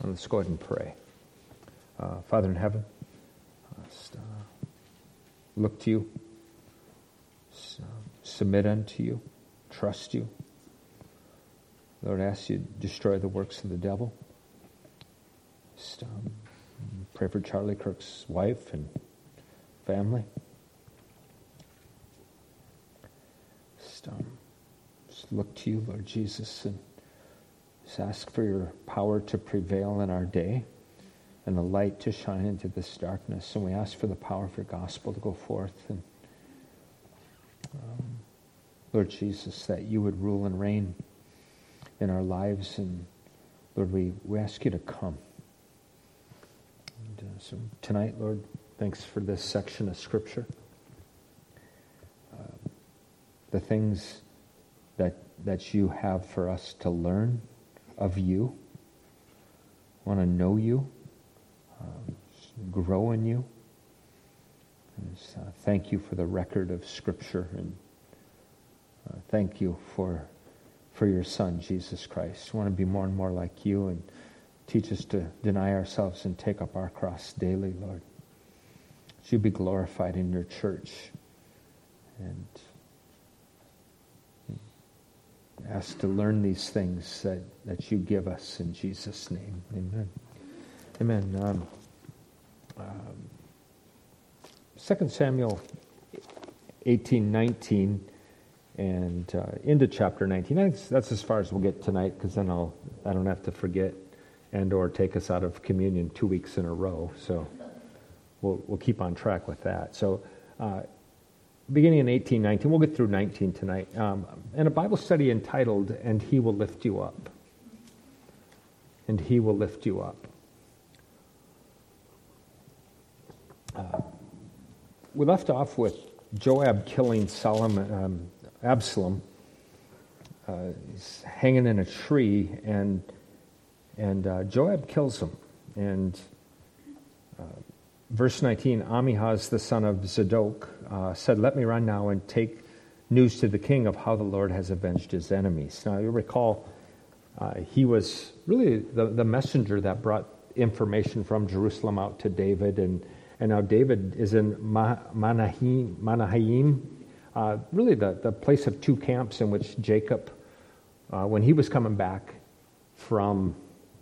Let's go ahead and pray. Father in heaven, let's look to you, submit unto you, trust you. Lord, I ask you to destroy the works of the devil. Just, pray for Charlie Kirk's wife and family. Just look to you, Lord Jesus, and just ask for your power to prevail in our day and the light to shine into this darkness. And we ask for the power of your gospel to go forth. And Lord Jesus, that you would rule and reign in our lives. And Lord, we ask you to come. And so tonight, Lord, thanks for this section of Scripture. The things that you have for us to learn of you, want to know you, grow in you. And thank you for the record of Scripture, and thank you for your Son, Jesus Christ. We want to be more and more like you, and teach us to deny ourselves and take up our cross daily, Lord. That you be glorified in your church, and ask to learn these things that you give us in Jesus' name. Amen. Amen. 2 Samuel 18:19 and into chapter 19. I think that's as far as we'll get tonight, because then I don't have to forget and or take us out of communion 2 weeks in a row. So we'll keep on track with that. So beginning in 18:19, we'll get through 19 tonight, and a Bible study entitled, "And He Will Lift You Up." And He will lift you up. We left off with Joab killing Absalom. He's hanging in a tree, and Joab kills him. And verse 19, Amihaz, the son of Zadok, said, "Let me run now and take news to the king of how the Lord has avenged his enemies." Now, you recall, he was really the messenger that brought information from Jerusalem out to David, and now David is in Mahanaim, really the place of two camps in which Jacob, when he was coming back from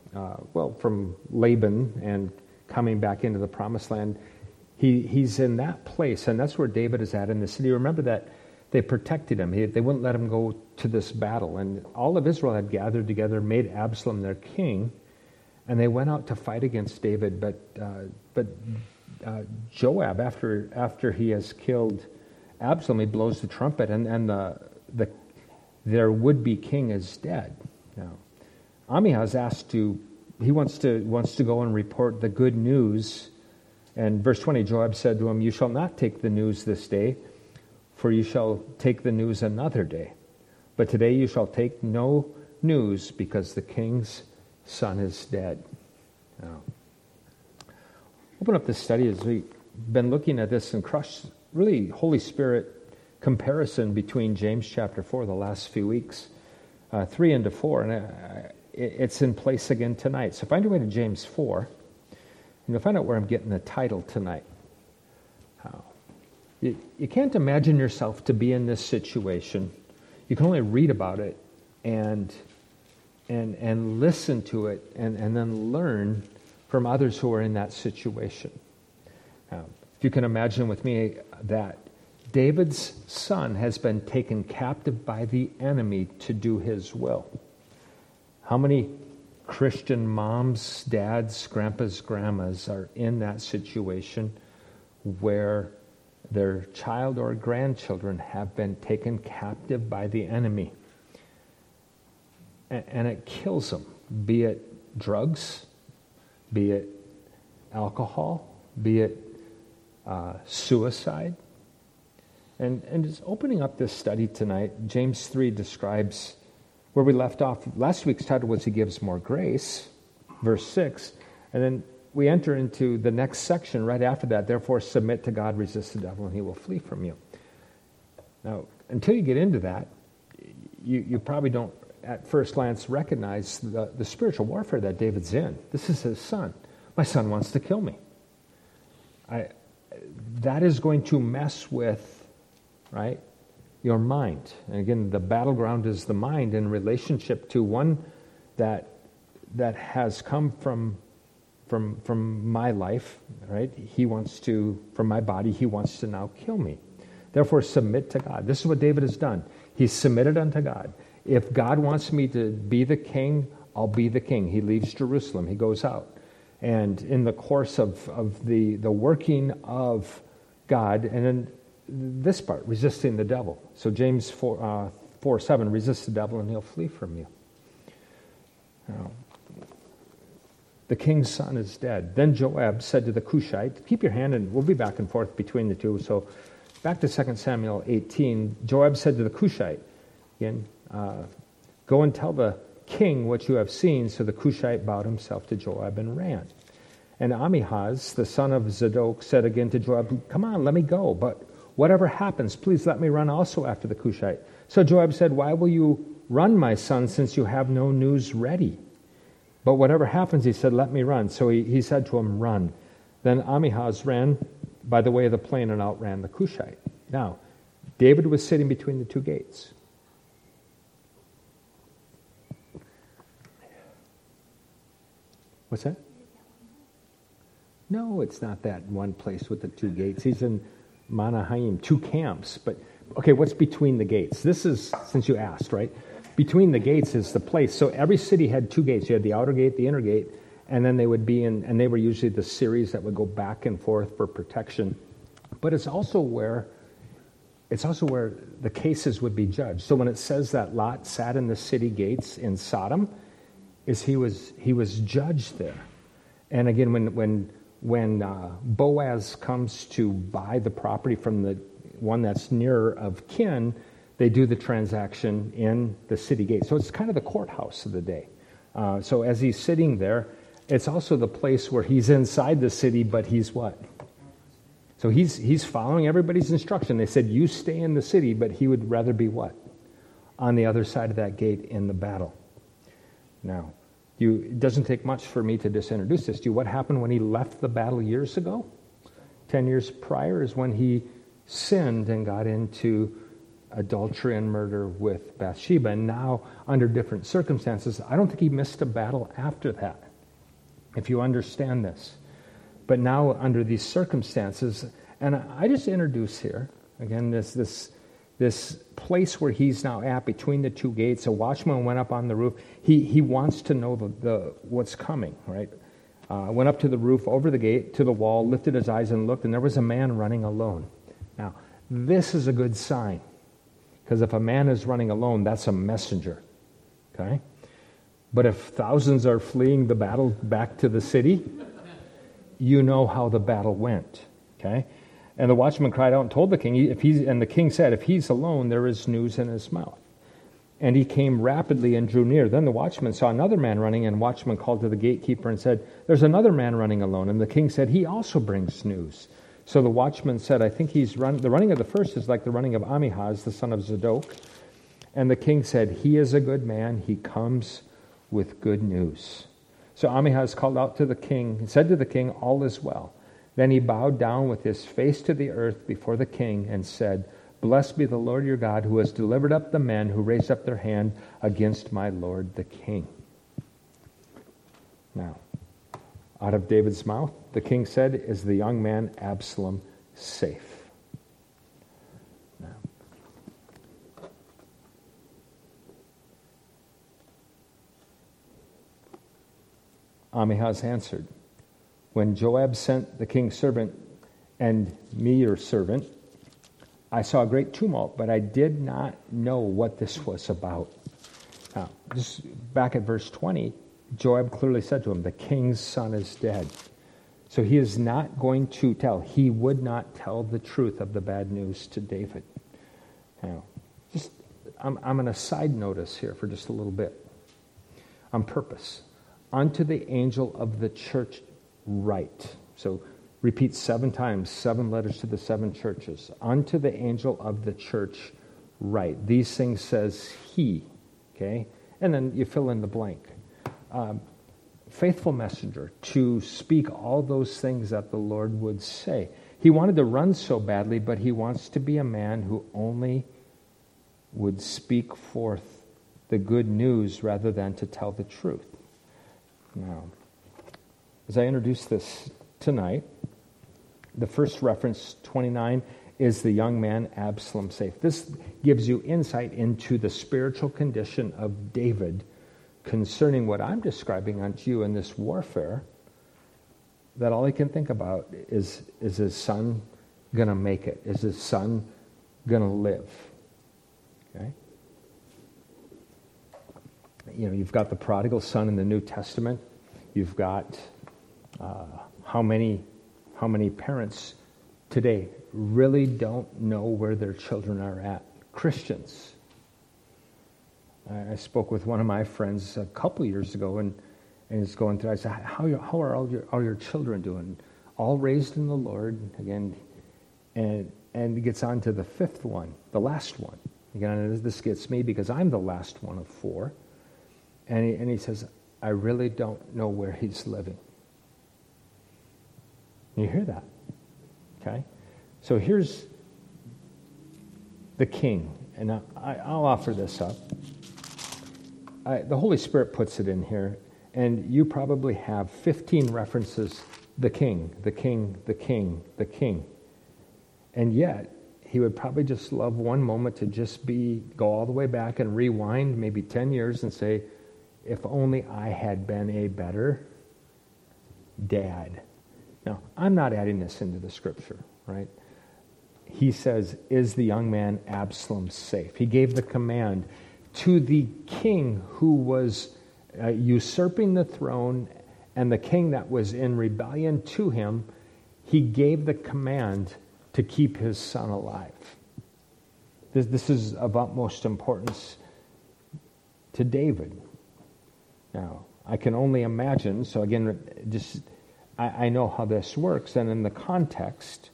Laban and coming back into the promised land, he's in that place, and that's where David is at in the city. Remember that they protected him. They wouldn't let him go to this battle, and all of Israel had gathered together, made Absalom their king, and they went out to fight against David. But Joab, after he has killed Absalom, he blows the trumpet, and their would-be king is dead. Now, Amihaz wants to go and report the good news. And verse 20, Joab said to him, "You shall not take the news this day, for you shall take the news another day. But today you shall take no news, because the king's son is dead." Now, open up this study as we've been looking at this and crush really Holy Spirit comparison between James chapter 4, the last few weeks, 3 into 4, and it's in place again tonight. So find your way to James 4, and you'll find out where I'm getting the title tonight. You can't imagine yourself to be in this situation. You can only read about it and listen to it, and then learn from others who are in that situation. If you can imagine with me that David's son has been taken captive by the enemy to do his will. How many Christian moms, dads, grandpas, grandmas are in that situation where their child or grandchildren have been taken captive by the enemy? And it kills them, be it drugs, be it alcohol, be it suicide. And just opening up this study tonight, James 3 describes where we left off. Last week's title was He Gives More Grace, verse 6. And then we enter into the next section right after that. Therefore, submit to God, resist the devil, and he will flee from you. Now, until you get into that, you probably don't at first glance recognize the spiritual warfare that David's in. This is his son. My son wants to kill me. That is going to mess with, right, your mind. And again, the battleground is the mind in relationship to one that has come from my life, right? He wants to, from my body, he wants to now kill me. Therefore, submit to God. This is what David has done. He's submitted unto God. If God wants me to be the king, I'll be the king. He leaves Jerusalem. He goes out. And in the course of the working of God, and then this part, resisting the devil. So James 4:7, resist the devil and he'll flee from you. Now, the king's son is dead. Then Joab said to the Cushite, keep your hand, and we'll be back and forth between the two. So back to 2 Samuel 18, Joab said to the Cushite, again, go and tell the king what you have seen. So the Cushite bowed himself to Joab and ran. And Ahimaaz, the son of Zadok, said again to Joab, come on, let me go. But whatever happens, please let me run also after the Cushite. So Joab said, why will you run, my son, since you have no news ready? But whatever happens, he said, let me run. So he said to him, run. Then Ahimaaz ran by the way of the plain and outran the Cushite. Now, David was sitting between the two gates. What's that? No, it's not that one place with the two gates. He's in Mahanaim, two camps. But, okay, what's between the gates? This is, since you asked, right? Between the gates is the place. So every city had two gates. You had the outer gate, the inner gate, and then they would be in, and they were usually the series that would go back and forth for protection. But it's also where the cases would be judged. So when it says that Lot sat in the city gates in Sodom, is he was judged there. And again, when Boaz comes to buy the property from the one that's nearer of kin, they do the transaction in the city gate. So it's kind of the courthouse of the day. So as he's sitting there, it's also the place where he's inside the city, but he's what? So he's following everybody's instruction. They said, you stay in the city, but he would rather be what? On the other side of that gate in the battle. Now, it doesn't take much for me to just introduce this to you. What happened when he left the battle years ago? 10 years prior is when he sinned and got into adultery and murder with Bathsheba. And now, under different circumstances, I don't think he missed a battle after that, if you understand this. But now, under these circumstances, and I just introduce here, again, this place where he's now at between the two gates. A watchman went up on the roof. He wants to know what's coming, right? Went up to the roof, over the gate, to the wall, lifted his eyes and looked, and there was a man running alone. Now, this is a good sign, because if a man is running alone, that's a messenger, okay? But if thousands are fleeing the battle back to the city, you know how the battle went, okay? And the watchman cried out and told the king, and the king said, if he's alone, there is news in his mouth. And he came rapidly and drew near. Then the watchman saw another man running, and the watchman called to the gatekeeper and said, there's another man running alone. And the king said, he also brings news. So the watchman said, I think the running of the first is like the running of Ahimaaz, the son of Zadok. And the king said, he is a good man. He comes with good news. So Ahimaaz called out to the king and said to the king, all is well. Then he bowed down with his face to the earth before the king and said, blessed be the Lord your God, who has delivered up the men who raised up their hand against my lord the king. Now, out of David's mouth, the king said, is the young man Absalom safe? Now, Ahimaaz answered, when Joab sent the king's servant and me, your servant, I saw a great tumult, but I did not know what this was about. Now, just back at verse 20, Joab clearly said to him, the king's son is dead. So he is not going to tell. He would not tell the truth of the bad news to David. Now, I'm going to side notice here for just a little bit. On purpose. Unto the angel of the church write. So repeat 7 times, 7 letters to the 7 churches. Unto the angel of the church write. These things says he, okay? And then you fill in the blank. Faithful messenger to speak all those things that the Lord would say. He wanted to run so badly, but he wants to be a man who only would speak forth the good news rather than to tell the truth. Now, as I introduce this tonight, the first reference, 29, is the young man Absalom safe. This gives you insight into the spiritual condition of David concerning what I'm describing unto you in this warfare, that all he can think about is his son going to make it? Is his son going to live? Okay? You know, you've got the prodigal son in the New Testament. You've got how many parents today really don't know where their children are at? Christians. I spoke with one of my friends a couple years ago, and he's going through. I said, "How are all your children doing? All raised in the Lord?" Again, and he gets on to the fifth one, the last one. Again, this gets me because I'm the last one of four, and he says, "I really don't know where he's living." You hear that? Okay, so here's the king, and I'll offer this up. The Holy Spirit puts it in here, and you probably have 15 references, the king, the king, the king, the king. And yet, he would probably just love one moment to just go all the way back and rewind maybe 10 years and say, if only I had been a better dad. Now, I'm not adding this into the scripture, right? He says, is the young man Absalom safe? He gave the command to the king who was usurping the throne and the king that was in rebellion to him. He gave the command to keep his son alive. This is of utmost importance to David. Now, I can only imagine, so again, just I know how this works, and in the context,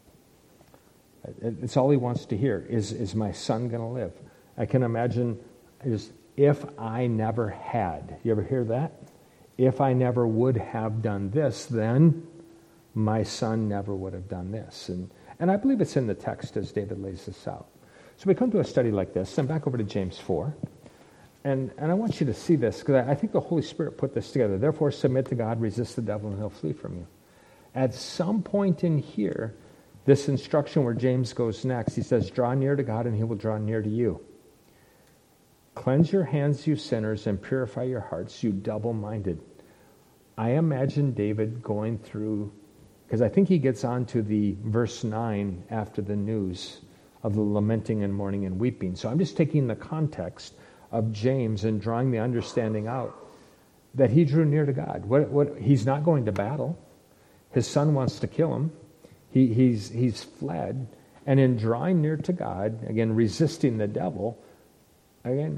it's all he wants to hear is my son going to live? I can imagine if I never had. You ever hear that? If I never would have done this, then my son never would have done this. And I believe it's in the text as David lays this out. So we come to a study like this, and back over to James 4. And I want you to see this, because I think the Holy Spirit put this together. Therefore, submit to God, resist the devil, and he'll flee from you. At some point in here, this instruction where James goes next, he says, draw near to God, and he will draw near to you. Cleanse your hands, you sinners, and purify your hearts, you double-minded. I imagine David going through, because I think he gets on to the verse 9 after the news of the lamenting and mourning and weeping. So I'm just taking the context of James and drawing the understanding out that he drew near to God. He's not going to battle. His son wants to kill him. He's fled. And in drawing near to God, again, resisting the devil, again,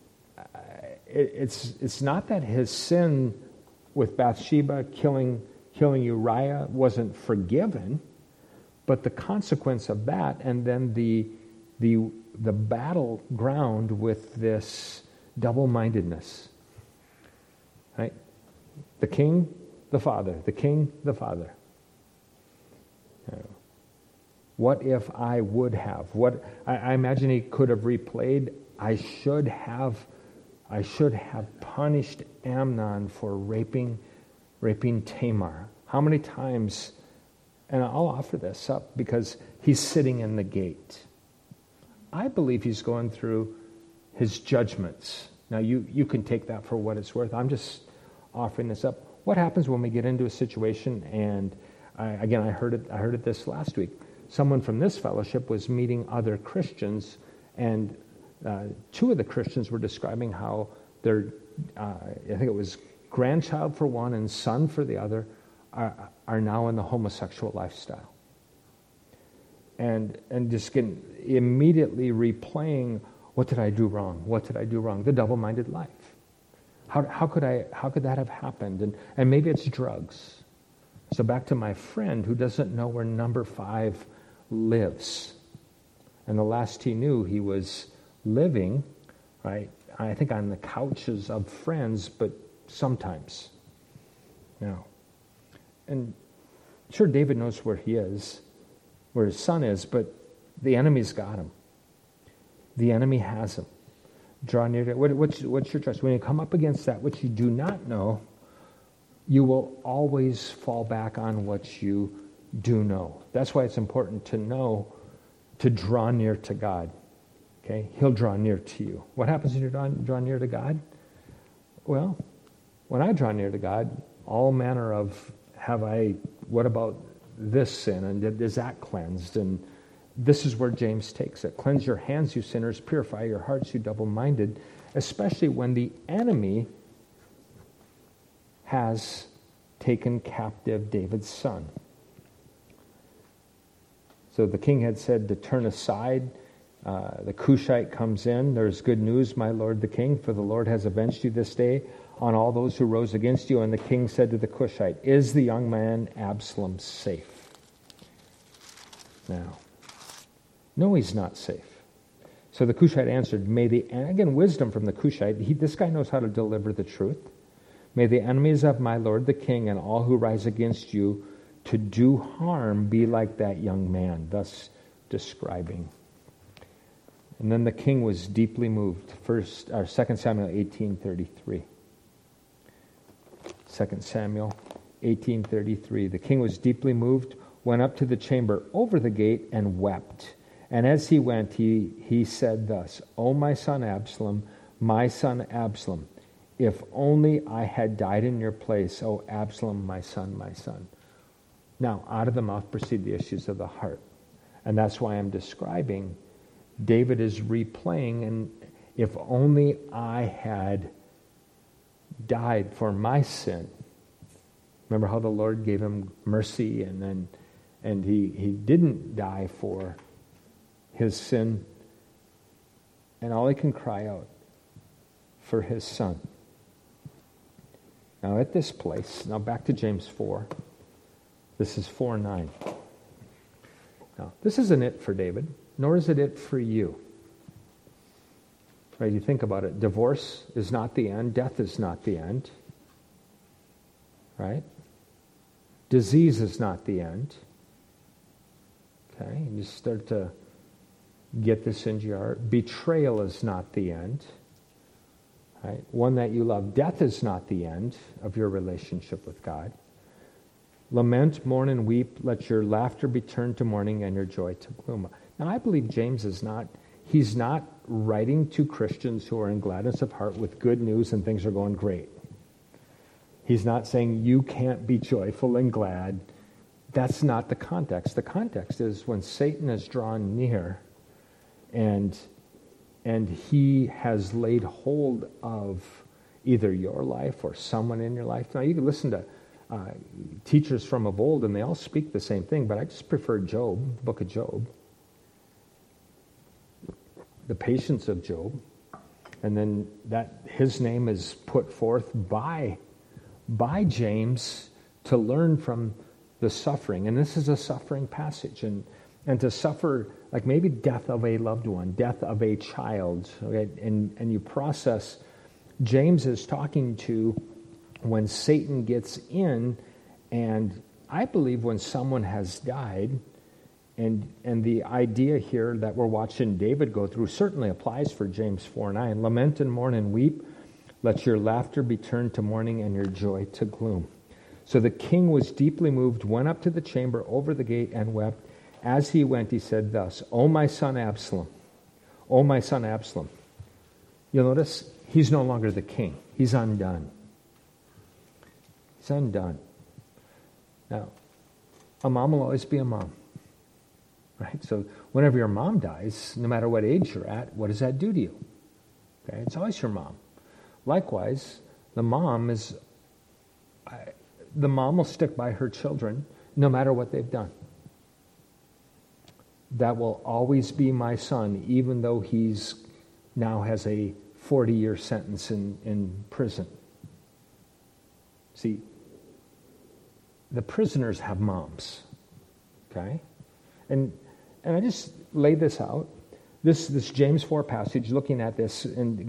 it's not that his sin with Bathsheba killing Uriah wasn't forgiven, but the consequence of that, and then the battleground with this double-mindedness. Right? The king, the father. The king, the father. What if I would have? I imagine he could have replayed. I should have punished Amnon for raping Tamar. How many times? And I'll offer this up because he's sitting in the gate. I believe he's going through his judgments. Now, you can take that for what it's worth. I'm just offering this up. What happens when we get into a situation, and I heard it this last week. Someone from this fellowship was meeting other Christians, and two of the Christians were describing how their, I think it was grandchild for one and son for the other, are now in the homosexual lifestyle. And just getting immediately replaying, what did I do wrong? What did I do wrong? The double-minded life. How could that have happened? And maybe it's drugs. So back to my friend who doesn't know where number 5 lives. And the last he knew, he was living, right, I think, on the couches of friends, but sometimes. Now, and sure, David knows where he is, where his son is, but the enemy's got him. The enemy has him. Draw near to what's your choice? When you come up against that which you do not know, you will always fall back on what you do know. That's why it's important to know, to draw near to God. Okay? He'll draw near to you. What happens when you draw near to God? Well, when I draw near to God, all manner of, what about this sin? And is that cleansed? And this is where James takes it. Cleanse your hands, you sinners. Purify your hearts, you double-minded. Especially when the enemy has taken captive David's son. So the king had said to turn aside. The Cushite comes in. There's good news, my lord the king, for the Lord has avenged you this day on all those who rose against you. And the king said to the Cushite, is the young man Absalom safe? Now, no, he's not safe. So the Cushite answered, and again, wisdom from the Cushite. This guy knows how to deliver the truth. May the enemies of my lord the king and all who rise against you to do harm be like that young man, thus describing. And then the king was deeply moved. 2 Samuel 18:33. 2 Samuel 18:33. The king was deeply moved, went up to the chamber over the gate, and wept. And as he went, he said thus, O my son Absalom, if only I had died in your place, O Absalom, my son, my son. Now, out of the mouth proceed the issues of the heart. And that's why I'm describing, David is replaying, and if only I had died for my sin. Remember how the Lord gave him mercy, and he didn't die for his sin, and all he can cry out for his son. Now at this place, now back to James 4. This is 4:9. Now, this isn't it for David, nor is it for you. Right? You think about it. Divorce is not the end. Death is not the end. Right? Disease is not the end. Okay? And you start to get this into your heart. Betrayal is not the end. Right? One that you love. Death is not the end of your relationship with God. Lament, mourn, and weep. Let your laughter be turned to mourning and your joy to gloom. Now, I believe James he's not writing to Christians who are in gladness of heart with good news and things are going great. He's not saying you can't be joyful and glad. That's not the context. The context is when Satan is drawn near and he has laid hold of either your life or someone in your life. Now, you can listen to teachers from of old, and they all speak the same thing, but I just prefer Job, the book of Job. The patience of Job. And then that his name is put forth by James to learn from the suffering. And this is a suffering passage. And to suffer, like maybe death of a loved one, death of a child, okay? And you process, James is talking to when Satan gets in, and I believe when someone has died, and the idea here that we're watching David go through certainly applies for James 4:9. Lament and mourn and weep. Let your laughter be turned to mourning and your joy to gloom. So the king was deeply moved, went up to the chamber over the gate and wept. As he went, he said thus, O my son Absalom, O my son Absalom. You'll notice he's no longer the king. He's undone. He's undone. Now, a mom will always be a mom. Right? So whenever your mom dies, no matter what age you're at, what does that do to you? Okay? It's always your mom. Likewise, the mom will stick by her children no matter what they've done. That will always be my son, even though he's now has a 40-year sentence in prison. See, the prisoners have moms, okay? And I just lay this out. This James 4 passage, looking at this, and again,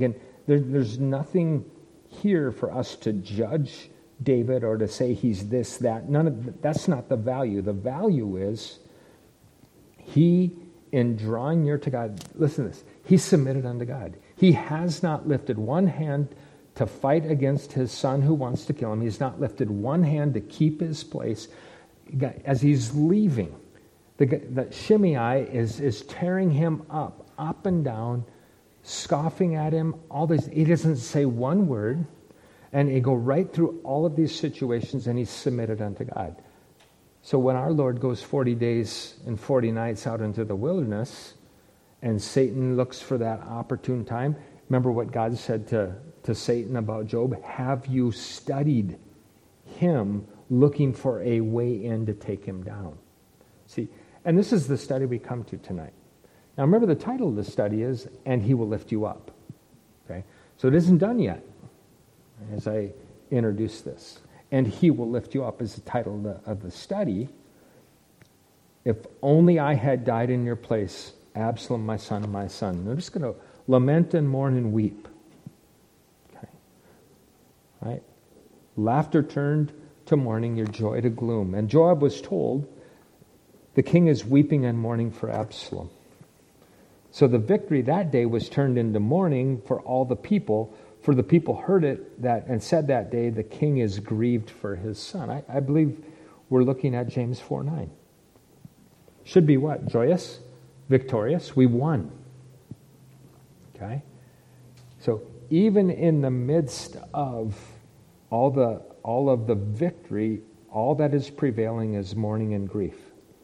There's nothing here for us to judge David or to say he's this, that. That's not the value. The value is he, in drawing near to God, listen to this, he submitted unto God. He has not lifted one hand to fight against his son who wants to kill him. He's not lifted one hand to keep his place. As he's leaving, the Shimei is tearing him up and down, scoffing at him. All this, he doesn't say one word, and he go right through all of these situations, and he's submitted unto God. So when our Lord goes 40 days and 40 nights out into the wilderness, and Satan looks for that opportune time, remember what God said to Satan about Job? Have you studied him, looking for a way in to take him down? See, and this is the study we come to tonight. Now remember, the title of the study is, And He Will Lift You Up. Okay? So it isn't done yet, as I introduce this. And He Will Lift You Up is the title of the study. If only I had died in your place, Absalom, my son, my son. I'm just going to lament and mourn and weep. Okay? Right? Laughter turned to mourning, your joy to gloom. And Joab was told, the king is weeping and mourning for Absalom. So the victory that day was turned into mourning for all the people, for the people heard it and said that day, the king is grieved for his son. I believe we're looking at James 4:9. Should be what? Joyous? Victorious? We won. Okay? So even in the midst of all of the victory, all that is prevailing is mourning and grief.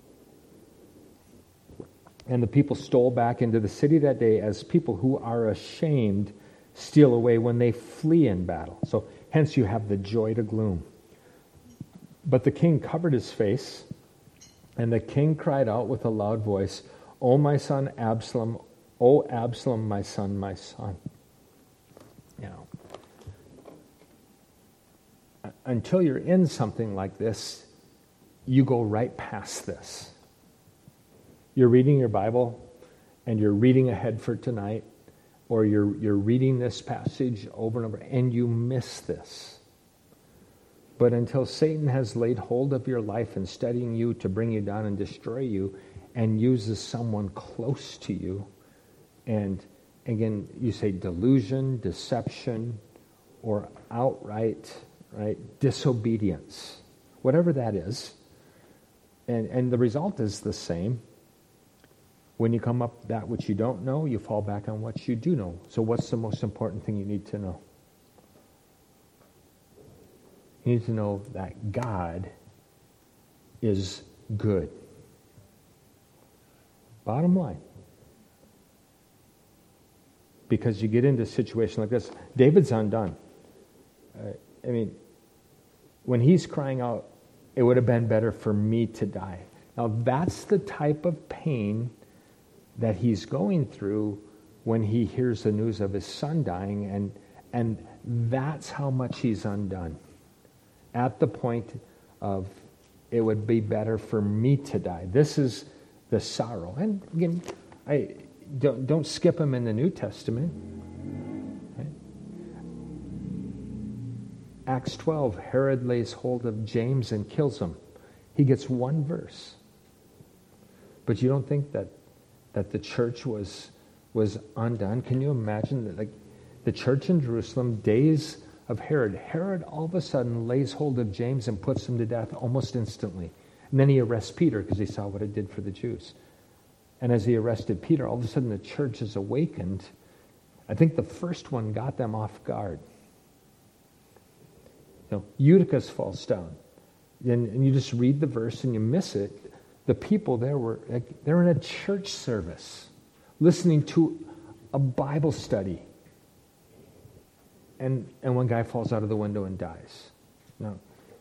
And the people stole back into the city that day as people who are ashamed steal away when they flee in battle. So hence you have the joy to gloom. But the king covered his face, and the king cried out with a loud voice, O my son Absalom, O Absalom, my son, my son. You know, until you're in something like this, you go right past this. You're reading your Bible, and you're reading ahead for tonight, or you're reading this passage over and over, and you miss this. But until Satan has laid hold of your life and studying you to bring you down and destroy you, and uses someone close to you, and again, you say delusion, deception, or outright disobedience, whatever that is, and the result is the same. When you come up that which you don't know, you fall back on what you do know. So what's the most important thing you need to know? You need to know that God is good. Bottom line. Because you get into a situation like this, David's undone. When he's crying out, it would have been better for me to die. Now that's the type of pain that he's going through when he hears the news of his son dying, and that's how much he's undone. At the point of, it would be better for me to die. This is the sorrow. And again, I don't skip him in the New Testament. Right? Acts 12, Herod lays hold of James and kills him. He gets one verse. But you don't think that the church was undone? Can you imagine that, like, the church in Jerusalem, days of Herod all of a sudden lays hold of James and puts him to death almost instantly. And then he arrests Peter because he saw what it did for the Jews. And as he arrested Peter, all of a sudden the church is awakened. I think the first one got them off guard. Eutychus falls down. And you just read the verse and you miss it. The people there they're in a church service, listening to a Bible study. And one guy falls out of the window and dies. Now,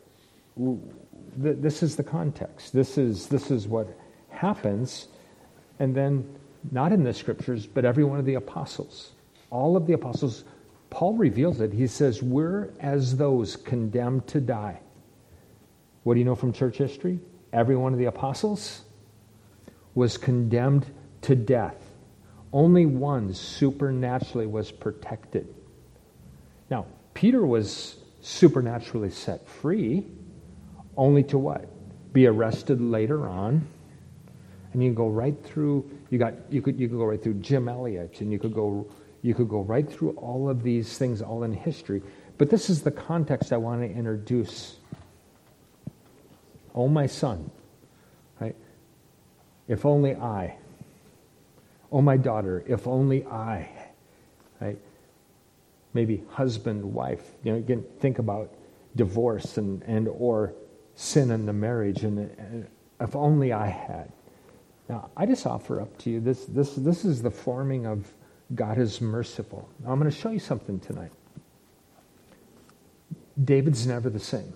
this is the context. This is what happens. And then, not in the scriptures, but every one of the apostles. All of the apostles, Paul reveals it. He says, we're as those condemned to die. What do you know from church history? Every one of the apostles was condemned to death. Only one supernaturally was protected. Now, Peter was supernaturally set free, only to what? Be arrested later on. And you can go right through, you could go right through Jim Elliot, and you could go right through all of these things, all in history. But this is the context I want to introduce. Oh, my son, right? If only I. Oh, my daughter, if only I. Right? Maybe husband, wife. Again, think about divorce and or sin in the marriage, and if only I had. Now, I just offer up to you, this is the forming of God is merciful. Now, I'm going to show you something tonight. David's never the same.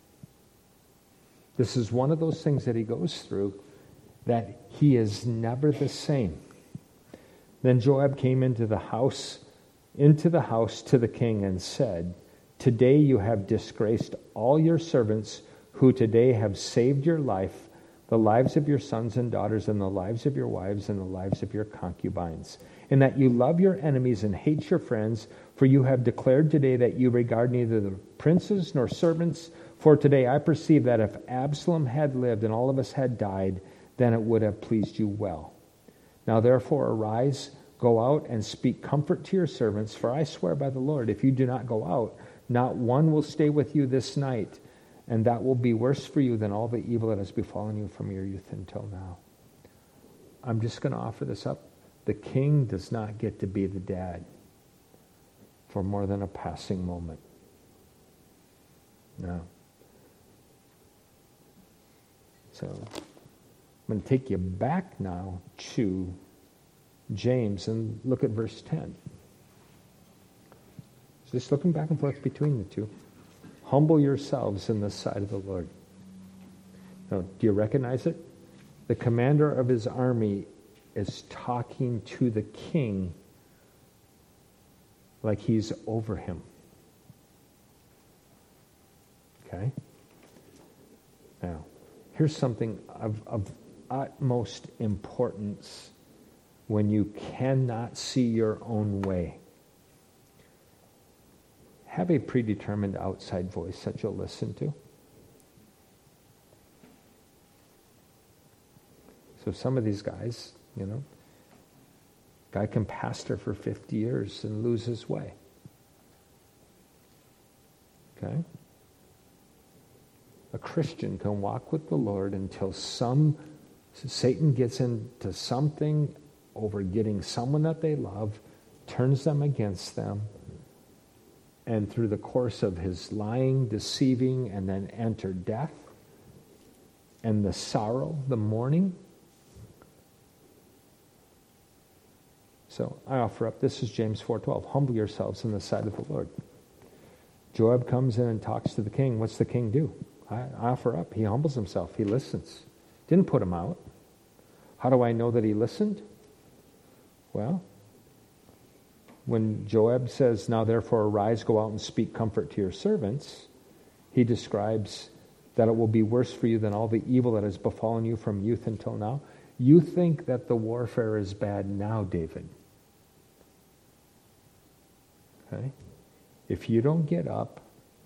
This is one of those things that he goes through, that he is never the same. Then Joab came into the house to the king and said, "Today you have disgraced all your servants who today have saved your life, the lives of your sons and daughters, and the lives of your wives, and the lives of your concubines, in that you love your enemies and hate your friends, for you have declared today that you regard neither the princes nor servants. For today I perceive that if Absalom had lived and all of us had died, then it would have pleased you well. Now therefore arise, go out and speak comfort to your servants, for I swear by the Lord, if you do not go out, not one will stay with you this night, and that will be worse for you than all the evil that has befallen you from your youth until now." I'm just going to offer this up. The king does not get to be the dad for more than a passing moment. No. So I'm going to take you back now to James and look at verse 10. Just looking back and forth between the two. Humble yourselves in the sight of the Lord. Now, do you recognize it? The commander of his army is talking to the king like he's over him. Okay? Now, here's something of utmost importance when you cannot see your own way. Have a predetermined outside voice that you'll listen to. So some of these guys, guy can pastor for 50 years and lose his way. Okay? A Christian can walk with the Lord until Satan gets into something over getting someone that they love, turns them against them, and through the course of his lying, deceiving, and then enter death and the sorrow, the mourning. So I offer up, this is James 4:12. Humble yourselves in the sight of the Lord. Joab comes in and talks to the king. What's the king do? I offer up, he humbles himself. He listens. Didn't put him out. How do I know that he listened? Well, when Joab says, "Now therefore arise, go out and speak comfort to your servants," he describes that it will be worse for you than all the evil that has befallen you from youth until now. You think that the warfare is bad now, David. Okay? If you don't get up,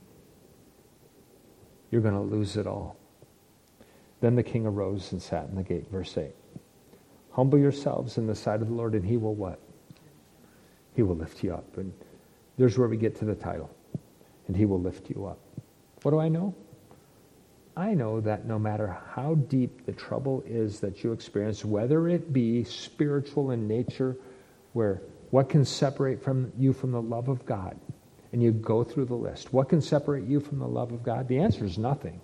you're going to lose it all. Then the king arose and sat in the gate. Verse 8. Humble yourselves in the sight of the Lord, and he will what? He will lift you up. And there's where we get to the title. And he will lift you up. What do I know? I know that no matter how deep the trouble is that you experience, whether it be spiritual in nature, where what can separate from you from the love of God? And you go through the list. What can separate you from the love of God? The answer is nothing.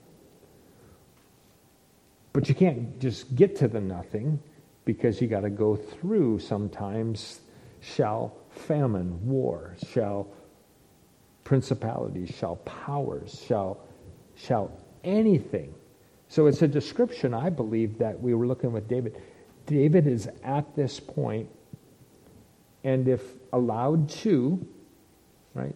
But you can't just get to the nothing, because you got to go through sometimes shall famine, war, shall principalities, shall powers, shall anything. So it's a description, I believe, that we were looking with David. David is at this point, and if allowed to, right,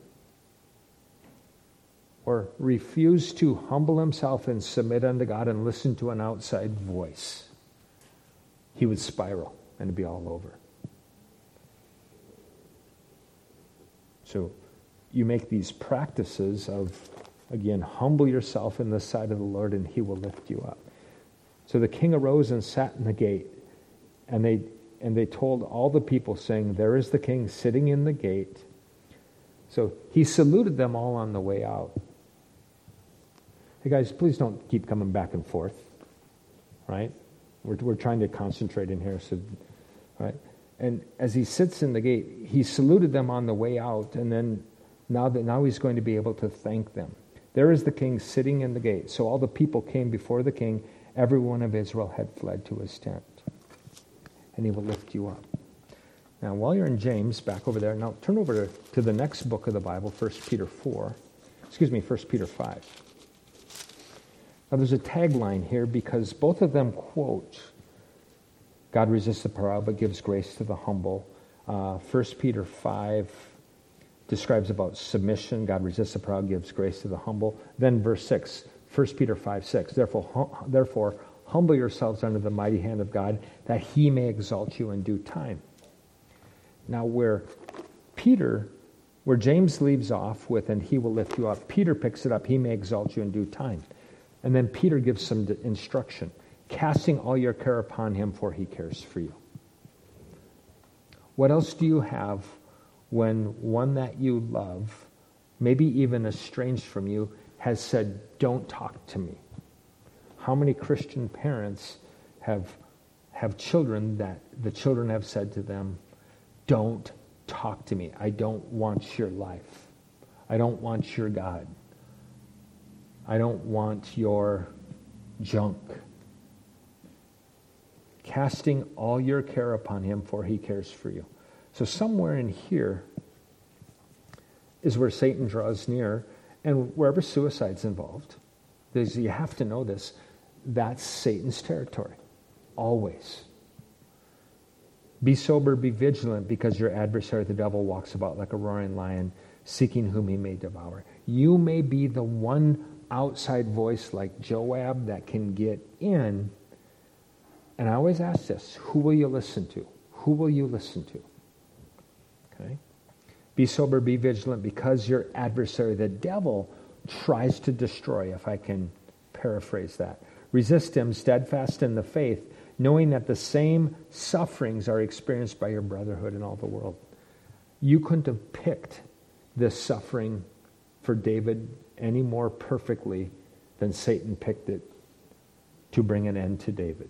or refuse to humble himself and submit unto God and listen to an outside voice, he would spiral and it'd be all over. So you make these practices of, again, humble yourself in the sight of the Lord and he will lift you up. So the king arose and sat in the gate, and they told all the people, saying, there is the king sitting in the gate. So he saluted them all on the way out. Hey guys, please don't keep coming back and forth, right? We're trying to concentrate in here, so, right? And as he sits in the gate, he saluted them on the way out, and then now he's going to be able to thank them. There is the king sitting in the gate. So all the people came before the king. Every one of Israel had fled to his tent. And he will lift you up. Now, while you're in James, back over there, now turn over to the next book of the Bible, 1 Peter 5. Now, there's a tagline here because both of them quote, God resists the proud but gives grace to the humble. 1 Peter 5 describes about submission. God resists the proud, gives grace to the humble. Then verse 6, 1 Peter 5:6. Therefore, humble yourselves under the mighty hand of God, that he may exalt you in due time. Now, where James leaves off with, and he will lift you up, Peter picks it up, he may exalt you in due time. And then Peter gives some instruction, casting all your care upon him, for he cares for you. What else do you have when one that you love, maybe even estranged from you, has said, don't talk to me? How many Christian parents have children that the children have said to them, don't talk to me. I don't want your life. I don't want your God. I don't want your junk. Casting all your care upon him, for he cares for you. So somewhere in here is where Satan draws near, and wherever suicide's involved, you have to know this, that's Satan's territory. Always. Be sober, be vigilant, because your adversary, the devil, walks about like a roaring lion, seeking whom he may devour. You may be the one outside voice like Joab that can get in. And I always ask this, who will you listen to? Who will you listen to? Okay? Be sober, be vigilant, because your adversary, the devil, tries to destroy, if I can paraphrase that. Resist him, steadfast in the faith, knowing that the same sufferings are experienced by your brotherhood in all the world. You couldn't have picked this suffering for David any more perfectly than Satan picked it to bring an end to David.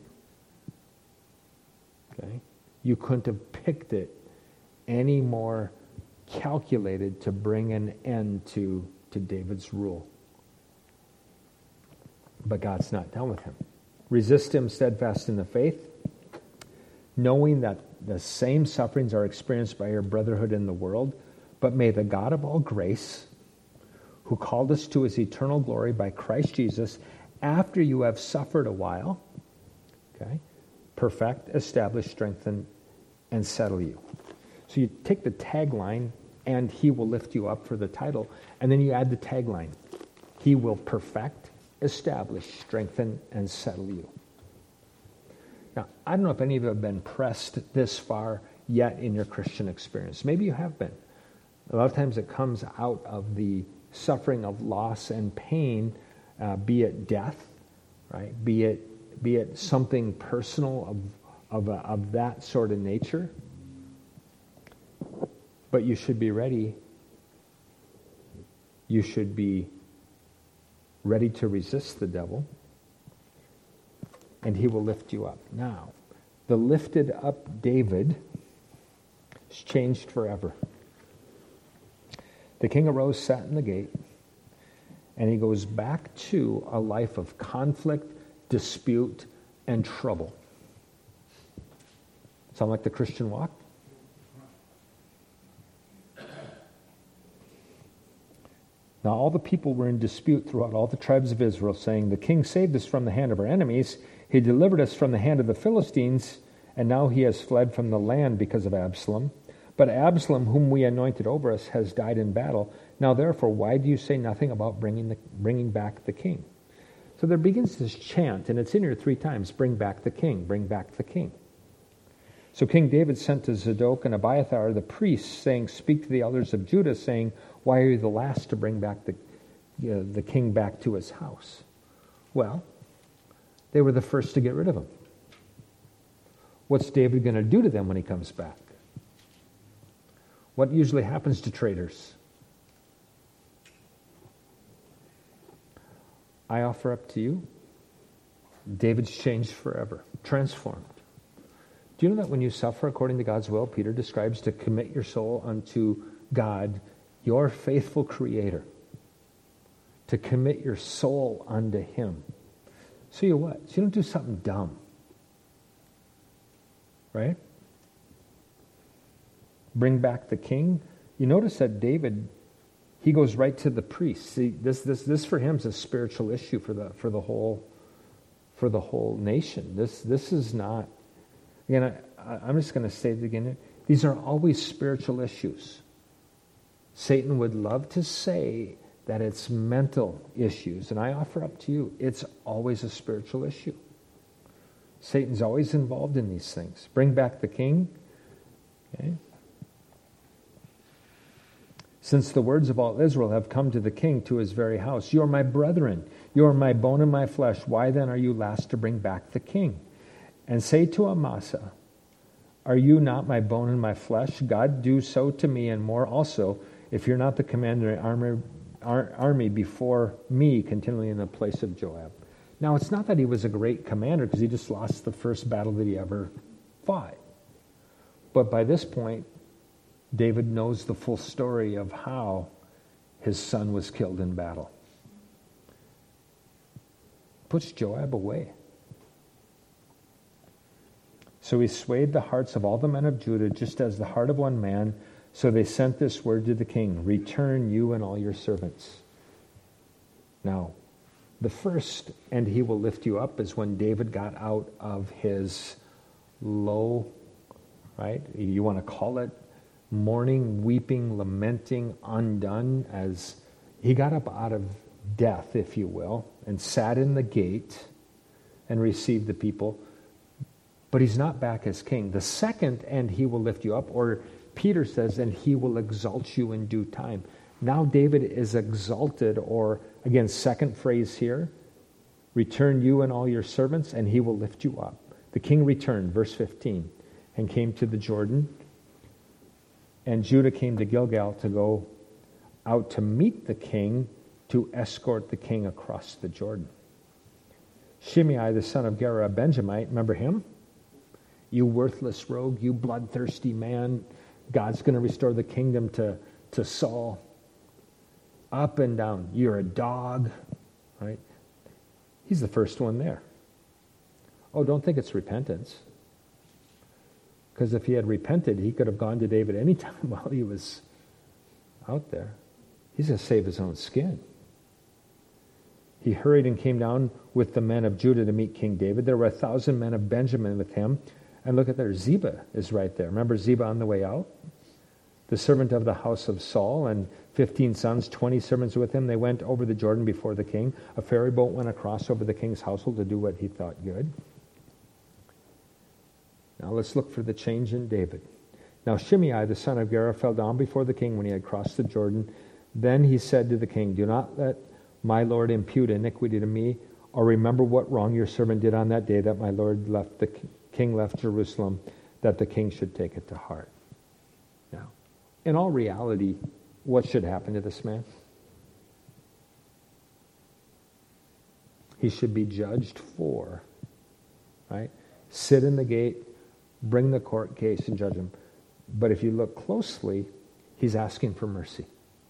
Okay? You couldn't have picked it any more calculated to bring an end to David's rule. But God's not done with him. Resist him, steadfast in the faith, knowing that the same sufferings are experienced by your brotherhood in the world, but may the God of all grace, who called us to his eternal glory by Christ Jesus, after you have suffered a while, okay, perfect, establish, strengthen, and settle you. So you take the tagline, and he will lift you up for the title, and then you add the tagline, he will perfect, establish, strengthen, and settle you. Now, I don't know if any of you have been pressed this far yet in your Christian experience. Maybe you have been. A lot of times it comes out of the suffering of loss and pain, be it death, right? Be it something personal of that sort of nature. But you should be ready. You should be ready to resist the devil, and he will lift you up. Now, the lifted up David is changed forever. The king arose, sat in the gate, and he goes back to a life of conflict, dispute, and trouble. Sound like the Christian walk? Now all the people were in dispute throughout all the tribes of Israel, saying, the king saved us from the hand of our enemies. He delivered us from the hand of the Philistines, and now he has fled from the land because of Absalom. But Absalom, whom we anointed over us, has died in battle. Now therefore, why do you say nothing about bringing back the king? So there begins this chant, and it's in here 3 times, bring back the king, bring back the king. So King David sent to Zadok and Abiathar the priests, saying, speak to the elders of Judah, saying, Why are you the last to bring back the king back to his house? Well, they were the first to get rid of him. What's David going to do to them when he comes back? What usually happens to traitors? I offer up to you, David's changed forever, transformed. Do you know that when you suffer according to God's will, Peter describes to commit your soul unto God, your faithful Creator, to commit your soul unto Him. So you what? So you don't do something dumb. Right? Bring back the king. You notice that David, he goes right to the priest. See, this for him is a spiritual issue for the whole nation. This is not. Again, I'm just going to say it again. These are always spiritual issues. Satan would love to say that it's mental issues, and I offer up to you, it's always a spiritual issue. Satan's always involved in these things. Bring back the king. Okay. Since the words of all Israel have come to the king, to his very house, you are my brethren, you are my bone and my flesh. Why then are you last to bring back the king? And say to Amasa, are you not my bone and my flesh? God do so to me and more also, if you're not the commander of the army before me continually in the place of Joab. Now, it's not that he was a great commander because he just lost the first battle that he ever fought. But by this point, David knows the full story of how his son was killed in battle. Puts Joab away. So he swayed the hearts of all the men of Judah, just as the heart of one man. So they sent this word to the king, return you and all your servants. Now, the first, and he will lift you up, is when David got out of his low, right? You want to call it mourning, weeping, lamenting, undone, as he got up out of death, if you will, and sat in the gate and received the people. But he's not back as king. The second, and he will lift you up, or Peter says, and he will exalt you in due time. Now David is exalted, or again, second phrase here, return you and all your servants, and he will lift you up. The king returned, verse 15, and came to the Jordan, and Judah came to Gilgal to go out to meet the king, to escort the king across the Jordan. Shimei, the son of Gera, a Benjamite, remember him? You worthless rogue, you bloodthirsty man, God's going to restore the kingdom to Saul. Up and down. You're a dog, right? He's the first one there. Oh, don't think it's repentance. Because if he had repented, he could have gone to David any time while he was out there. He's going to save his own skin. He hurried and came down with the men of Judah to meet King David. There were 1,000 men of Benjamin with him. And look at there, Ziba is right there. Remember Ziba on the way out? The servant of the house of Saul, and 15 sons, 20 servants with him. They went over the Jordan before the king. A ferry boat went across over the king's household to do what he thought good. Now let's look for the change in David. Now Shimei, the son of Gera, fell down before the king when he had crossed the Jordan. Then he said to the king, do not let my lord impute iniquity to me, or remember what wrong your servant did on that day that my lord left the king left Jerusalem, that the king should take it to heart. Now, in all reality, what should happen to this man? He should be judged for, right? Sit in the gate, bring the court case and judge him. But if you look closely, he's asking for mercy.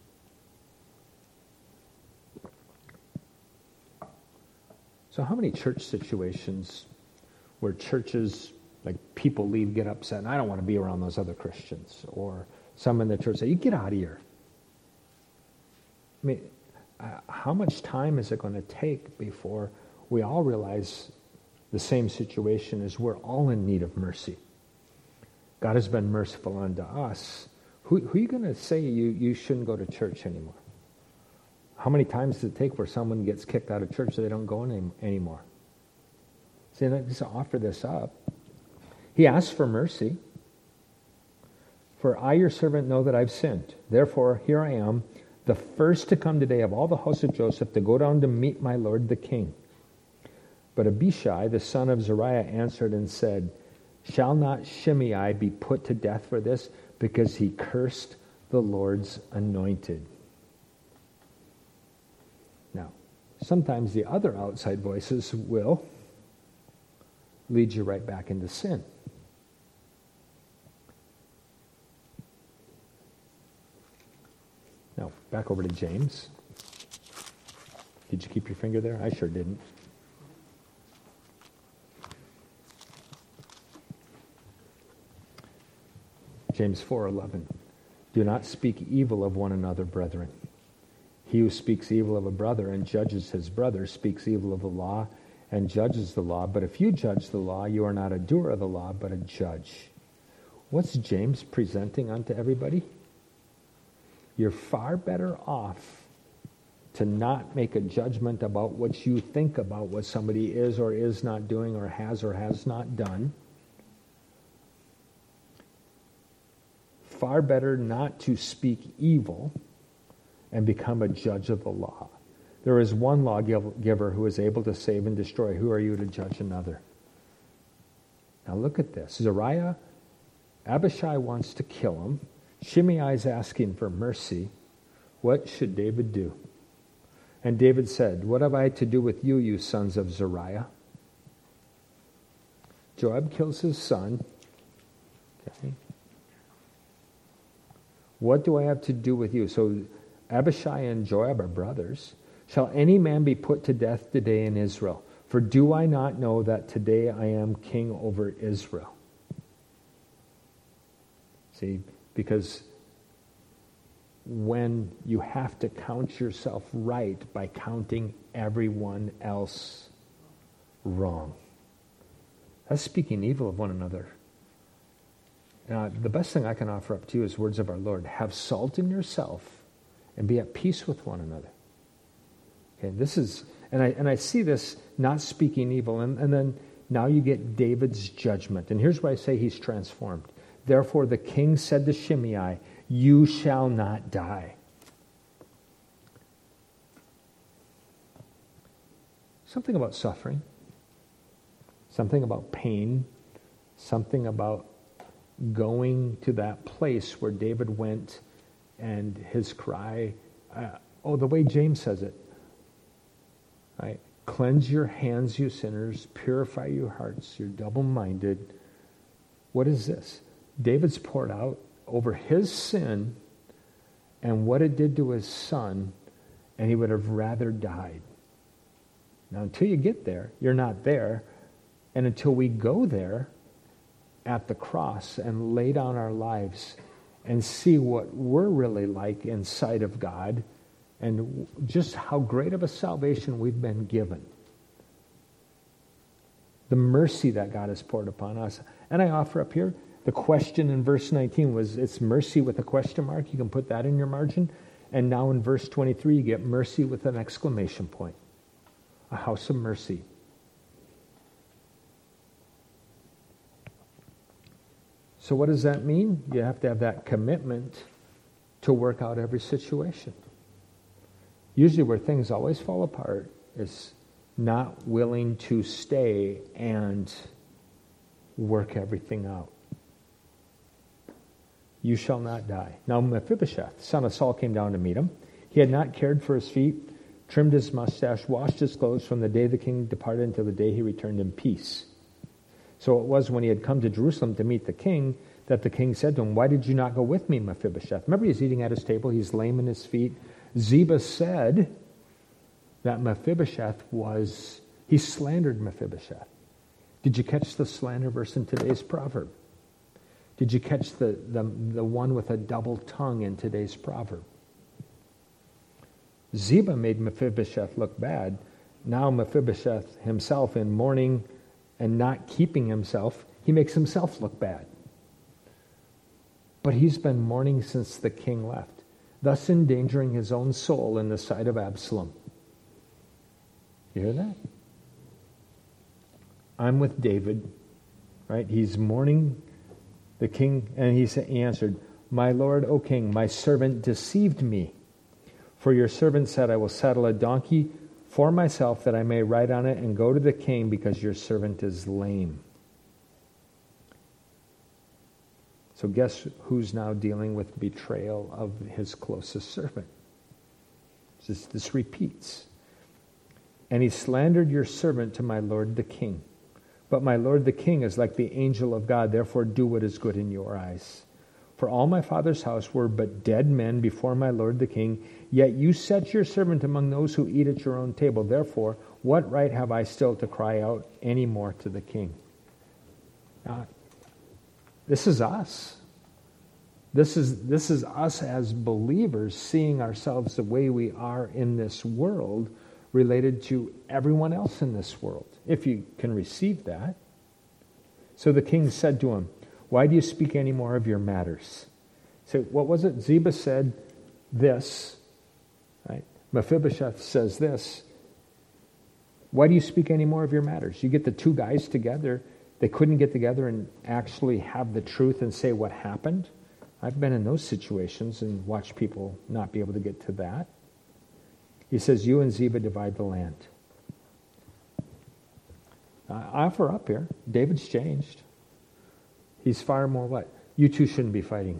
So how many church situations where churches, like people leave, get upset, and I don't want to be around those other Christians, or some in the church say, you get out of here. I mean, how much time is it going to take before we all realize the same situation is we're all in need of mercy? God has been merciful unto us. Who are you going to say you shouldn't go to church anymore? How many times does it take where someone gets kicked out of church so they don't go anymore? See, just offer this up. He asks for mercy. For I, your servant, know that I've sinned. Therefore, here I am. the first to come today of all the house of Joseph to go down to meet my lord the king. But Abishai, the son of Zeruiah, answered and said, shall not Shimei be put to death for this, because he cursed the Lord's anointed? Now, sometimes the other outside voices will lead you right back into sin. Now, back over to James. Did you keep your finger there? I sure didn't. James 4:11. Do not speak evil of one another, brethren. He who speaks evil of a brother and judges his brother speaks evil of the law and judges the law. But if you judge the law, you are not a doer of the law, but a judge. What's James presenting unto everybody? You're far better off to not make a judgment about what you think about what somebody is or is not doing or has not done. Far better not to speak evil and become a judge of the law. There is one lawgiver who is able to save and destroy. Who are you to judge another? Now look at this. Zeruiah, Abishai wants to kill him. Shimei is asking for mercy. What should David do? And David said, what have I to do with you, you sons of Zeruiah? Joab kills his son. Okay. What do I have to do with you? So Abishai and Joab are brothers. Shall any man be put to death today in Israel? For do I not know that today I am king over Israel? See, because when you have to count yourself right by counting everyone else wrong, that's speaking evil of one another. The best thing I can offer up to you is words of our Lord. Have salt in yourself and be at peace with one another. Okay, this is, and I see this not speaking evil, and then now you get David's judgment. And here's why I say he's transformed. Therefore the king said to Shimei, you shall not die. Something about suffering, something about pain, something about going to that place where David went and his cry, the way James says it, right? Cleanse your hands, you sinners, purify your hearts, you're double-minded. What is this? David's poured out over his sin and what it did to his son, and he would have rather died. Now, until you get there, you're not there, and until we go there, at the cross and lay down our lives and see what we're really like inside of God and just how great of a salvation we've been given. The mercy that God has poured upon us. And I offer up here, the question in verse 19 was, it's mercy with a question mark. You can put that in your margin. And now in verse 23, you get mercy with an exclamation point. A house of mercy. So what does that mean? You have to have that commitment to work out every situation. Usually where things always fall apart is not willing to stay and work everything out. You shall not die. Now Mephibosheth, son of Saul, came down to meet him. He had not cared for his feet, trimmed his mustache, washed his clothes from the day the king departed until the day he returned in peace. So it was when he had come to Jerusalem to meet the king that the king said to him, why did you not go with me, Mephibosheth? Remember, he's eating at his table. He's lame in his feet. Ziba said that he slandered Mephibosheth. Did you catch the slander verse in today's proverb? Did you catch the one with a double tongue in today's proverb? Ziba made Mephibosheth look bad. Now Mephibosheth himself, in mourning and not keeping himself, he makes himself look bad. But he's been mourning since the king left, thus endangering his own soul in the sight of Absalom. You hear that? I'm with David, right? He's mourning the king, and he answered, my lord, O king, my servant deceived me. For your servant said, I will saddle a donkey for myself that I may ride on it and go to the king, because your servant is lame. So guess who's now dealing with betrayal of his closest servant? This repeats. And he slandered your servant to my lord the king. But my lord the king is like the angel of God, therefore do what is good in your eyes. For all my father's house were but dead men before my lord the king, yet you set your servant among those who eat at your own table. Therefore, what right have I still to cry out any more to the king? Now, this is us. This is us as believers seeing ourselves the way we are in this world related to everyone else in this world, if you can receive that. So the king said to him, why do you speak any more of your matters? So what was it? Ziba said this, right? Mephibosheth says this. Why do you speak any more of your matters? You get the two guys together. They couldn't get together and actually have the truth and say what happened. I've been in those situations and watched people not be able to get to that. He says, you and Ziba divide the land. I offer up here. David's changed. He's far more what? You two shouldn't be fighting.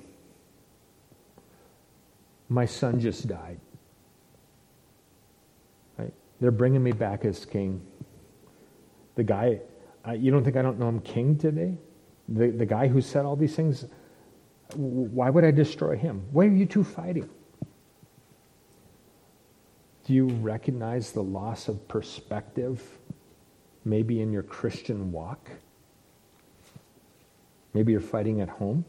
My son just died. Right? They're bringing me back as king. The guy, you don't think I don't know him king today? The guy who said all these things, why would I destroy him? Why are you two fighting? Do you recognize the loss of perspective maybe in your Christian walk? Maybe you're fighting at home.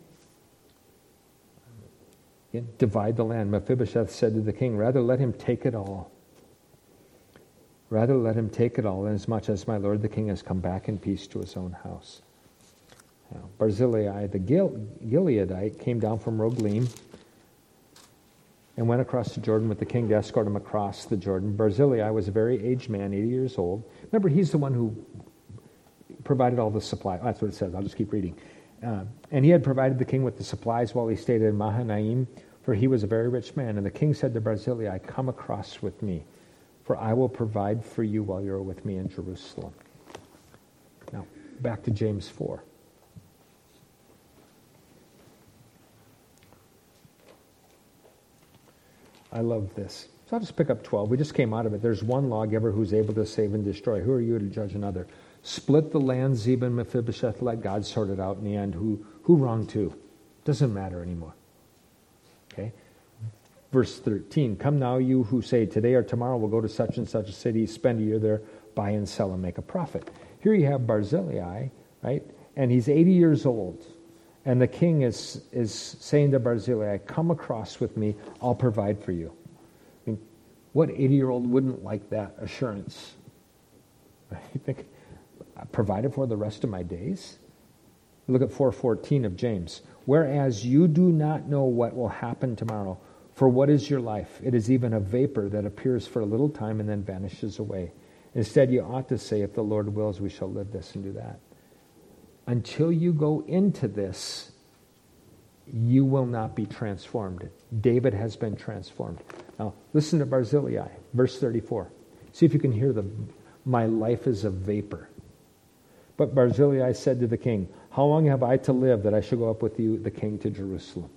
Divide the land. Mephibosheth said to the king, rather let him take it all. Rather let him take it all, inasmuch as my lord the king has come back in peace to his own house. Now, Barzillai the Gileadite came down from Roglim and went across the Jordan with the king to escort him across the Jordan. Barzillai was a very aged man, 80 years old. Remember, he's the one who provided all the supply. Oh, that's what it says. I'll just keep reading. And he had provided the king with the supplies while he stayed in Mahanaim, for he was a very rich man. And the king said to Barzillai, come across with me, for I will provide for you while you're with me in Jerusalem. Now, back to James 4. I love this. So I'll just pick up 12. We just came out of it. There's one lawgiver who's able to save and destroy. Who are you to judge another? Split the land, Ziba and Mephibosheth. Let God sort it out in the end. Who wronged who? Doesn't matter anymore. Okay? Verse 13. Come now, you who say, today or tomorrow we'll go to such and such a city, spend a year there, buy and sell and make a profit. Here you have Barzillai, right? And he's 80 years old. And the king is saying to Barzillai, come across with me, I'll provide for you. I mean, what 80-year-old wouldn't like that assurance? You think, provided for the rest of my days? Look at 4:14 of James. Whereas you do not know what will happen tomorrow, for what is your life? It is even a vapor that appears for a little time and then vanishes away. Instead, you ought to say, if the Lord wills, we shall live this and do that. Until you go into this, you will not be transformed. David has been transformed. Now, listen to Barzillai, verse 34. See if you can hear my life is a vapor. But Barzillai said to the king, how long have I to live that I should go up with you, the king, to Jerusalem?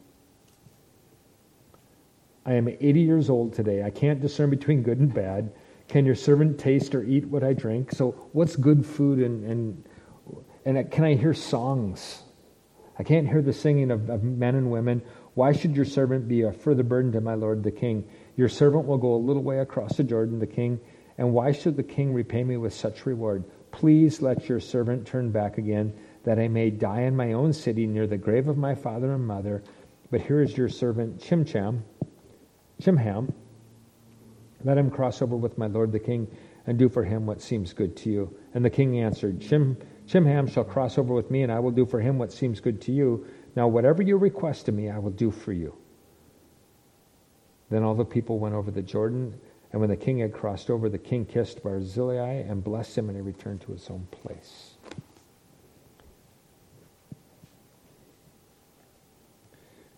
I am 80 years old today. I can't discern between good and bad. Can your servant taste or eat what I drink? So what's good food and can I hear songs? I can't hear the singing of men and women. Why should your servant be a further burden to my lord the king? Your servant will go a little way across the Jordan, the king, and why should the king repay me with such reward? Please let your servant turn back again, that I may die in my own city near the grave of my father and mother. But here is your servant Chimham. Let him cross over with my lord the king, and do for him what seems good to you. And the king answered, Chimham shall cross over with me, and I will do for him what seems good to you. Now whatever you request of me, I will do for you. Then all the people went over the Jordan, and when the king had crossed over, the king kissed Barzillai and blessed him, and he returned to his own place.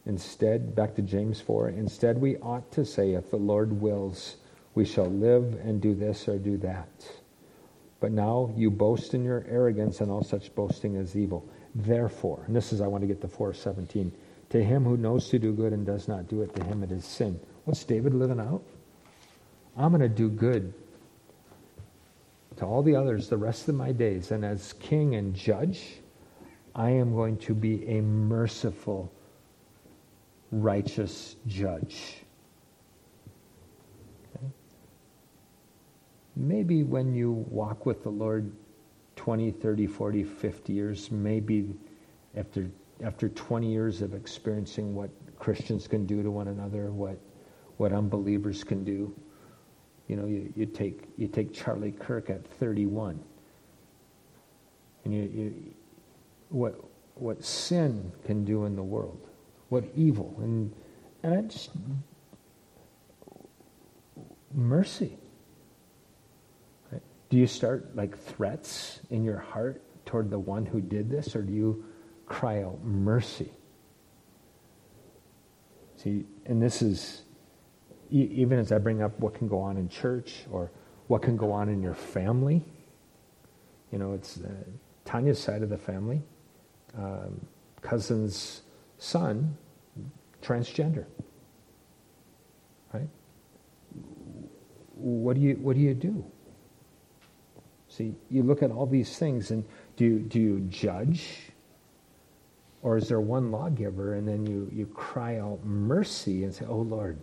Instead, back to James 4, instead we ought to say, if the Lord wills, we shall live and do this or do that. But now you boast in your arrogance, and all such boasting is evil. Therefore, and this is, I want to get to 4:17, to him who knows to do good and does not do it, to him it is sin. What's David living out? I'm going to do good to all the others the rest of my days, and as king and judge, I am going to be a merciful, righteous judge. Okay? Maybe when you walk with the Lord 20, 30, 40, 50 years, maybe after 20 years of experiencing what Christians can do to one another, what unbelievers can do, you know, you take Charlie Kirk at 31, and what sin can do in the world, what evil, and I just mercy. Right? Do you start like threats in your heart toward the one who did this, or do you cry out mercy? See, and this is, even as I bring up what can go on in church or what can go on in your family, you know, it's Tanya's side of the family, cousin's son, transgender, right? What do you do? See, you look at all these things, and do you judge? Or is there one lawgiver, and then you cry out mercy and say, oh Lord.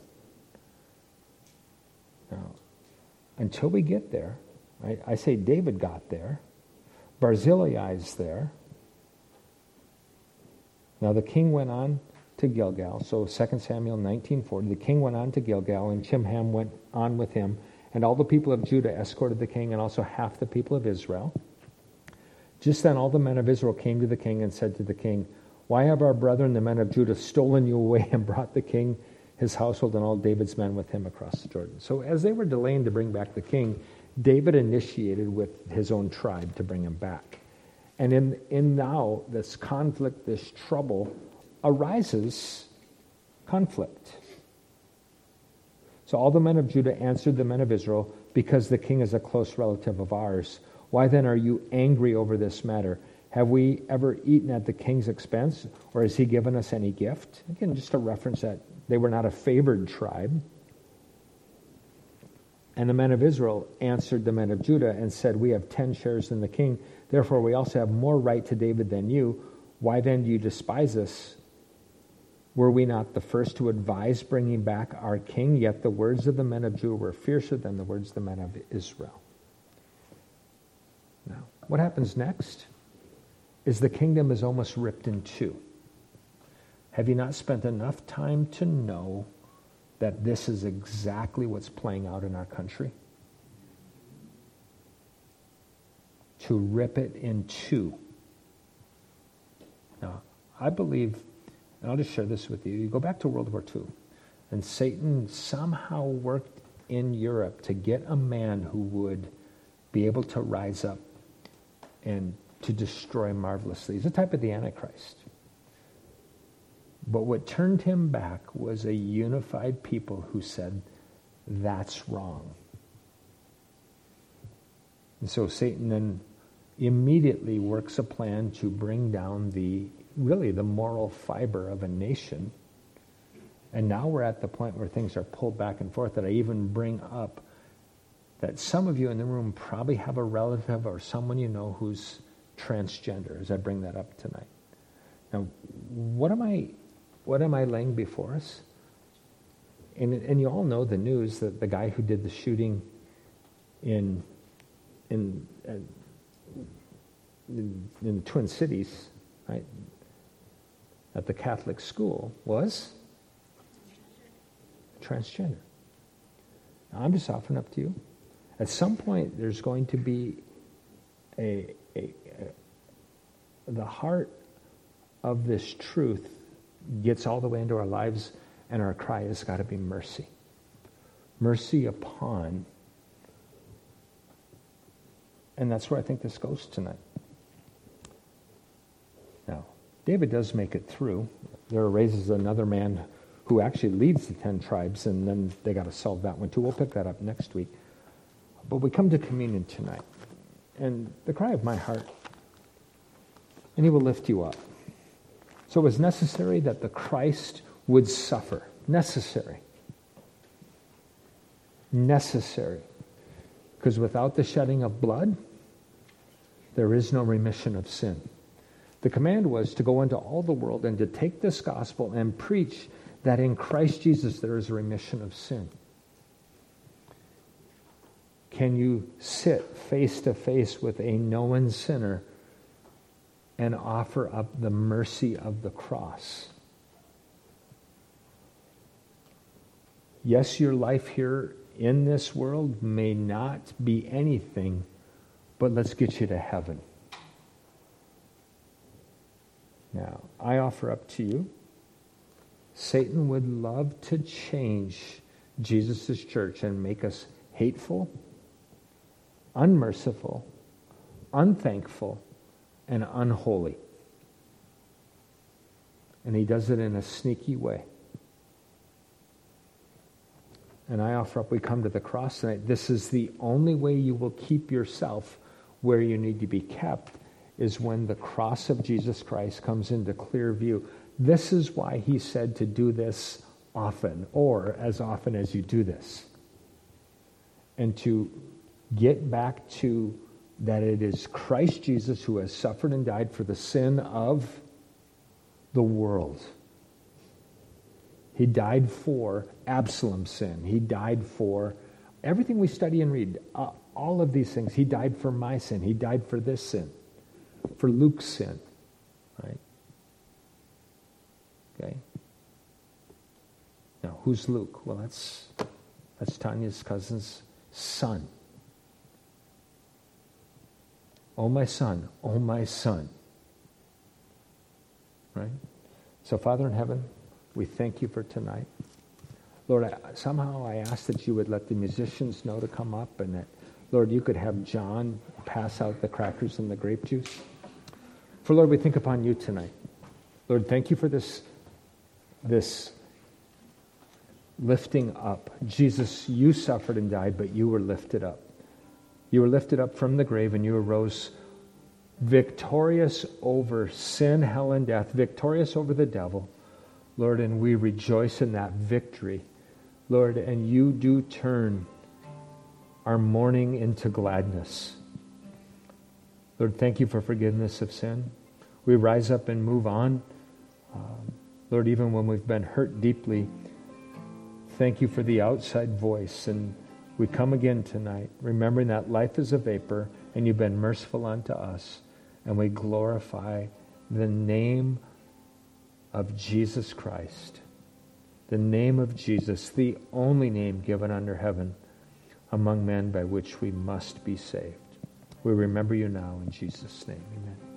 Now, until we get there, right, I say David got there. Barzillai's there. Now the king went on to Gilgal. So 2 Samuel 19:40. The king went on to Gilgal, and Chimham went on with him. And all the people of Judah escorted the king, and also half the people of Israel. Just then all the men of Israel came to the king and said to the king, why have our brethren, the men of Judah, stolen you away and brought the king, his household, and all David's men with him across the Jordan? So as they were delaying to bring back the king, David initiated with his own tribe to bring him back. And in now this conflict, this trouble, arises conflict. So all the men of Judah answered the men of Israel, because the king is a close relative of ours. Why then are you angry over this matter? Have we ever eaten at the king's expense, or has he given us any gift? Again, just a reference that they were not a favored tribe. And the men of Israel answered the men of Judah and said, we have 10 shares in the king, therefore we also have more right to David than you. Why then do you despise us? Were we not the first to advise bringing back our king? Yet the words of the men of Judah were fiercer than the words of the men of Israel. Now, what happens next is the kingdom is almost ripped in two. Have you not spent enough time to know that this is exactly what's playing out in our country? To rip it in two. Now, I believe, and I'll just share this with you. You go back to World War II, and Satan somehow worked in Europe to get a man who would be able to rise up and to destroy marvelously. He's a type of the Antichrist. But what turned him back was a unified people who said, that's wrong. And so Satan then immediately works a plan to bring down the moral fiber of a nation. And now we're at the point where things are pulled back and forth, that I even bring up that some of you in the room probably have a relative or someone you know who's transgender, as I bring that up tonight. Now, what am I laying before us? And you all know the news that the guy who did the shooting in the Twin Cities, right, at the Catholic school, was transgender. Now, I'm just offering up to you. At some point, there's going to be the heart of this truth gets all the way into our lives, and our cry has got to be mercy. Mercy upon. And that's where I think this goes tonight. Now, David does make it through. there raises another man who actually leads the 10 tribes, and then they got to solve that one too. We'll pick that up next week. But we come to communion tonight, and the cry of my heart, and he will lift you up. So it was necessary that the Christ would suffer. Necessary. Necessary. Because without the shedding of blood, there is no remission of sin. The command was to go into all the world and to take this gospel and preach that in Christ Jesus there is a remission of sin. Can you sit face to face with a known sinner and offer up the mercy of the cross? Yes, your life here in this world may not be anything, but let's get you to heaven. Now, I offer up to you, Satan would love to change Jesus' church and make us hateful, unmerciful, unthankful, and unholy. And he does it in a sneaky way. And I offer up, we come to the cross tonight. This is the only way you will keep yourself where you need to be kept, is when the cross of Jesus Christ comes into clear view. This is why he said to do this often, or as often as you do this. And to get back to that it is Christ Jesus who has suffered and died for the sin of the world. He died for Absalom's sin. He died for everything we study and read. All of these things. He died for my sin. He died for this sin. For Luke's sin. Right? Okay. Now, who's Luke? Well, that's Tanya's cousin's son. Oh, my son. Oh, my son. Right? So, Father in heaven, we thank you for tonight. Lord, somehow I ask that you would let the musicians know to come up, and that, Lord, you could have John pass out the crackers and the grape juice. For, Lord, we think upon you tonight. Lord, thank you for this lifting up. Jesus, you suffered and died, but you were lifted up. You were lifted up from the grave, and you arose victorious over sin, hell, and death, victorious over the devil. Lord, and we rejoice in that victory. Lord, and you do turn our mourning into gladness. Lord, thank you for forgiveness of sin. We rise up and move on. Lord, even when we've been hurt deeply, thank you for the outside voice. And we come again tonight, remembering that life is a vapor, and you've been merciful unto us. And we glorify the name of Jesus Christ, the name of Jesus, the only name given under heaven among men by which we must be saved. We remember you now in Jesus' name. Amen.